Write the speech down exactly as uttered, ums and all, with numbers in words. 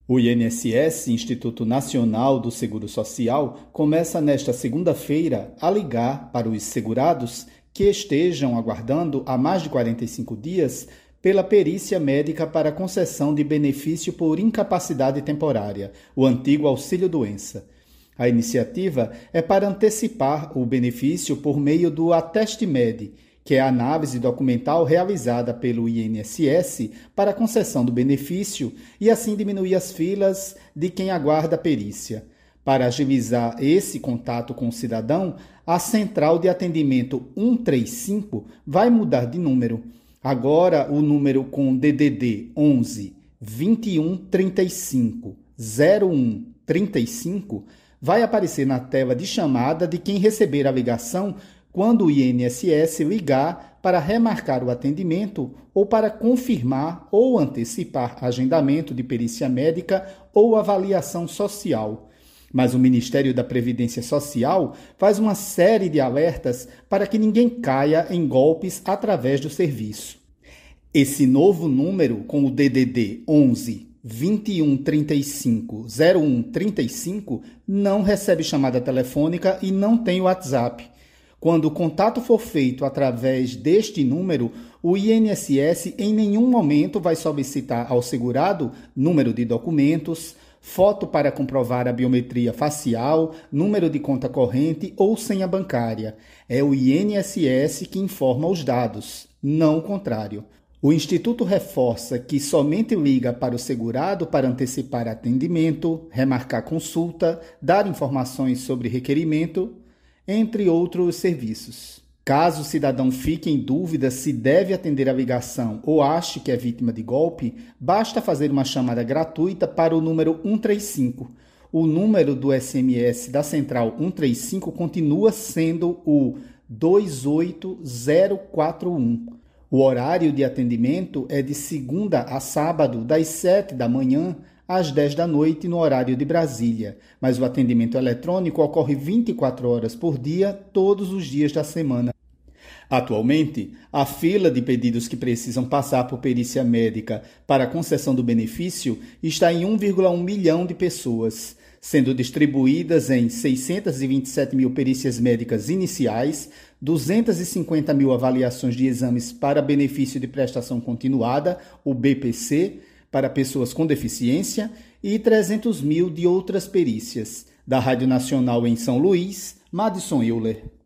O I N S S, Instituto Nacional do Seguro Social, começa nesta segunda-feira a ligar para os segurados que estejam aguardando há mais de quarenta e cinco dias pela perícia médica para concessão de benefício por incapacidade temporária, o antigo auxílio-doença. A iniciativa é para antecipar o benefício por meio do Ateste-Med, que é a análise documental realizada pelo I N S S para a concessão do benefício e assim diminuir as filas de quem aguarda a perícia. Para agilizar esse contato com o cidadão, a Central de Atendimento cento e trinta e cinco vai mudar de número. Agora, o número com D D D onze, vinte e um, trinta e cinco, zero um, trinta e cinco vai aparecer na tela de chamada de quem receber a ligação quando o I N S S ligar para remarcar o atendimento ou para confirmar ou antecipar agendamento de perícia médica ou avaliação social. Mas o Ministério da Previdência Social faz uma série de alertas para que ninguém caia em golpes através do serviço. Esse novo número, com o D D D onze, vinte e um, trinta e cinco, zero um, trinta e cinco, não recebe chamada telefônica e não tem WhatsApp. Quando o contato for feito através deste número, o I N S S em nenhum momento vai solicitar ao segurado número de documentos, foto para comprovar a biometria facial, número de conta corrente ou senha bancária. É o I N S S que informa os dados, não o contrário. O Instituto reforça que somente liga para o segurado para antecipar atendimento, remarcar consulta, dar informações sobre requerimento, entre outros serviços. Caso o cidadão fique em dúvida se deve atender a ligação ou ache que é vítima de golpe, basta fazer uma chamada gratuita para o número cento e trinta e cinco. O número do S M S da Central cento e trinta e cinco continua sendo o dois oito zero quatro um. O horário de atendimento é de segunda a sábado, das sete da manhã às dez da noite, no horário de Brasília. Mas o atendimento eletrônico ocorre vinte e quatro horas por dia, todos os dias da semana. Atualmente, a fila de pedidos que precisam passar por perícia médica para a concessão do benefício está em um vírgula um milhão de pessoas, sendo distribuídas em seiscentas e vinte e sete mil perícias médicas iniciais, duzentas e cinquenta mil avaliações de exames para benefício de prestação continuada, o B P C, para pessoas com deficiência e trezentos mil de outras perícias. Da Rádio Nacional em São Luís, Madison Euler.